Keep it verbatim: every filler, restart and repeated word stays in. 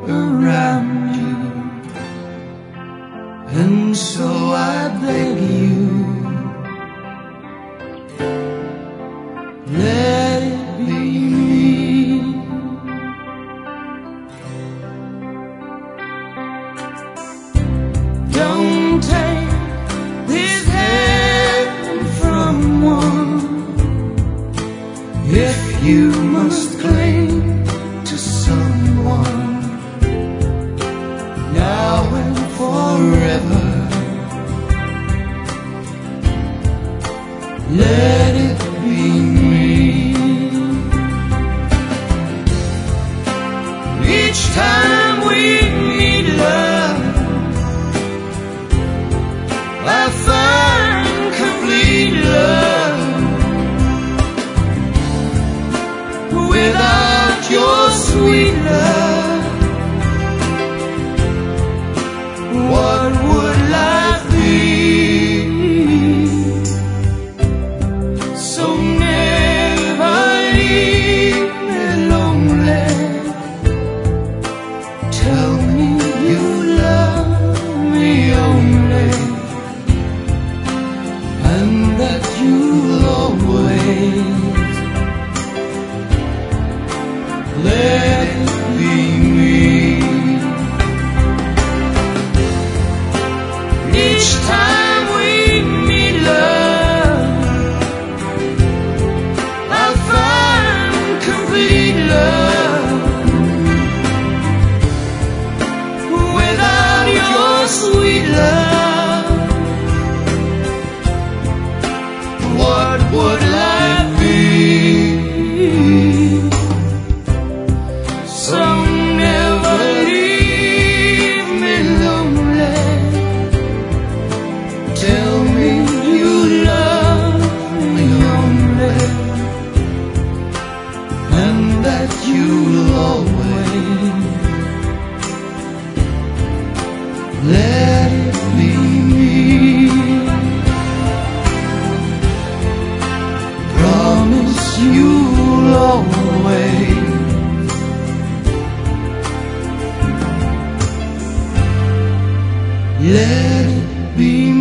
around you, and so I beg you, let it be me. Don't take this hand from one if you must cling to someone now and forever. Let it be me. Each time we meet, love, I find complete love. Without your sweet love, what would life be? So never leave me lonely. Tell me you love me only, and that you'll always let it be me. Each time we meet, love, I find complete love. Without your sweet love, what would life be? So never leave me lonely. Tell me you love me only, and that you'll always let it be me. Promise you'll always let it be me.